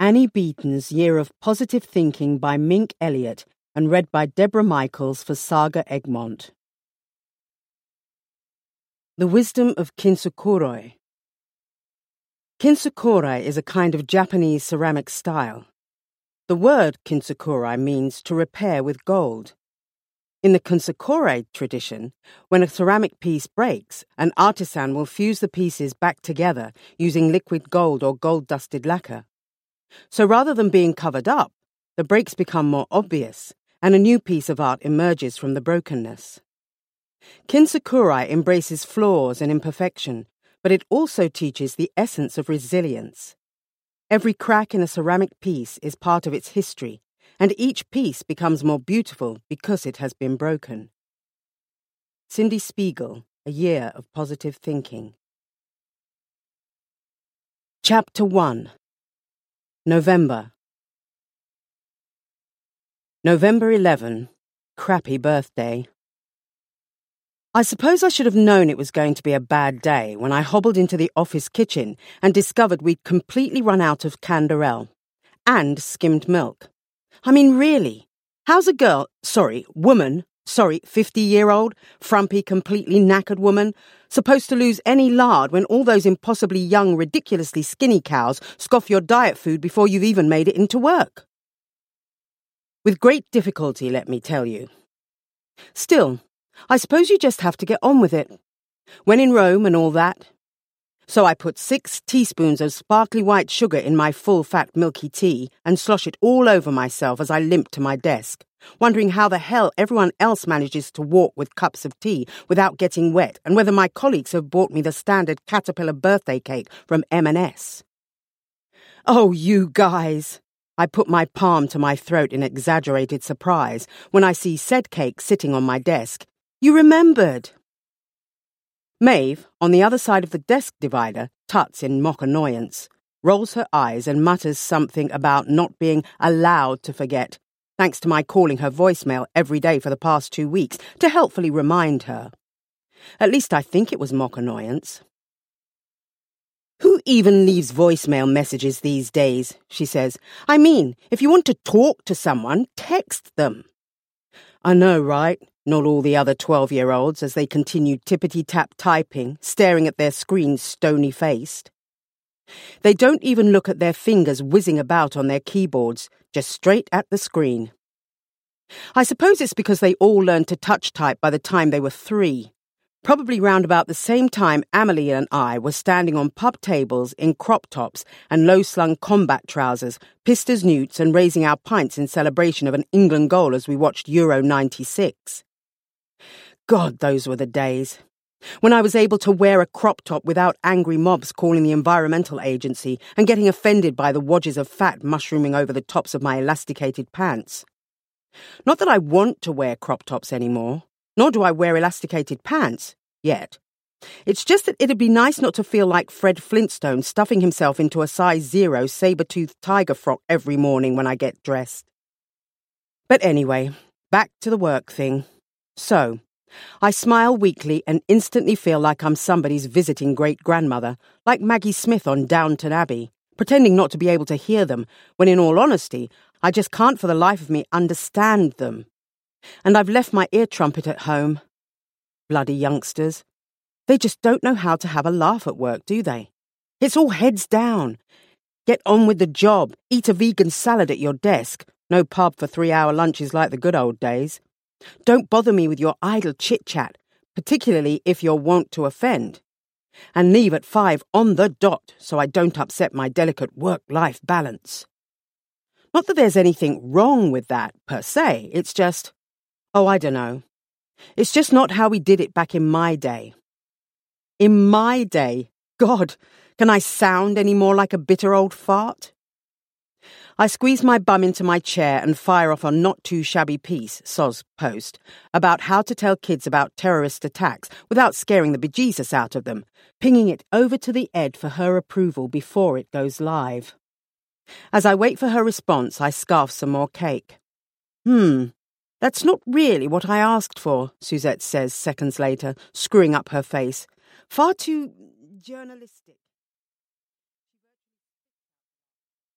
Annie Beaton's Year of Positive Thinking by Mink Elliott and read by Deborah Michaels for Saga Egmont. The Wisdom of Kintsukuroi. Kintsukuroi is a kind of Japanese ceramic style. The word kintsukuroi means to repair with gold. In the kintsukuroi tradition, when a ceramic piece breaks, an artisan will fuse the pieces back together using liquid gold or gold-dusted lacquer. So rather than being covered up, the breaks become more obvious, and a new piece of art emerges from the brokenness. Kintsukuroi embraces flaws and imperfection, but it also teaches the essence of resilience. Every crack in a ceramic piece is part of its history, and each piece becomes more beautiful because it has been broken. Cindy Spiegel, A Year of Positive Thinking. Chapter 1. November 11. Crappy birthday. I suppose I should have known it was going to be a bad day when I hobbled into the office kitchen and discovered we'd completely run out of Canderel and skimmed milk. I mean, really, how's a woman, 50-year-old, frumpy, completely knackered woman, supposed to lose any lard when all those impossibly young, ridiculously skinny cows scoff your diet food before you've even made it into work? With great difficulty, let me tell you. Still, I suppose you just have to get on with it. When in Rome and all that. So I put 6 teaspoons of sparkly white sugar in my full-fat milky tea and slosh it all over myself as I limped to my desk, wondering how the hell everyone else manages to walk with cups of tea without getting wet, and whether my colleagues have bought me the standard Caterpillar birthday cake from M&S. Oh, you guys! I put my palm to my throat in exaggerated surprise when I see said cake sitting on my desk. You remembered! Maeve, on the other side of the desk divider, tuts in mock annoyance, rolls her eyes and mutters something about not being allowed to forget, thanks to my calling her voicemail every day for the past 2 weeks to helpfully remind her. At least I think it was mock annoyance. Who even leaves voicemail messages these days, she says. I mean, if you want to talk to someone, text them. I know, right? Not all the other 12-year-olds as they continue tippity-tap typing, staring at their screens stony-faced. They don't even look at their fingers whizzing about on their keyboards, just straight at the screen. I suppose it's because they all learned to touch type by the time they were 3. Probably round about the same time Amelie and I were standing on pub tables in crop tops and low-slung combat trousers, pissed as newts and raising our pints in celebration of an England goal as we watched Euro 96. God, those were the days. When I was able to wear a crop top without angry mobs calling the environmental agency and getting offended by the wadges of fat mushrooming over the tops of my elasticated pants. Not that I want to wear crop tops anymore. Nor do I wear elasticated pants, yet. It's just that it'd be nice not to feel like Fred Flintstone stuffing himself into a size 0 saber-toothed tiger frock every morning when I get dressed. But anyway, back to the work thing. So, I smile weakly and instantly feel like I'm somebody's visiting great-grandmother, like Maggie Smith on Downton Abbey, pretending not to be able to hear them, when in all honesty, I just can't for the life of me understand them. And I've left my ear trumpet at home. Bloody youngsters. They just don't know how to have a laugh at work, do they? It's all heads down. Get on with the job. Eat a vegan salad at your desk. No pub for 3-hour lunches like the good old days. Don't bother me with your idle chit-chat, particularly if you're wont to offend. And leave at 5 on the dot so I don't upset my delicate work-life balance. Not that there's anything wrong with that, per se. It's just... Oh, I don't know. It's just not how we did it back in my day. In my day? God, can I sound any more like a bitter old fart? I squeeze my bum into my chair and fire off a not-too-shabby piece, Soz Post, about how to tell kids about terrorist attacks without scaring the bejesus out of them, pinging it over to the Ed for her approval before it goes live. As I wait for her response, I scarf some more cake. That's not really what I asked for, Suzette says seconds later, screwing up her face. Far too journalistic.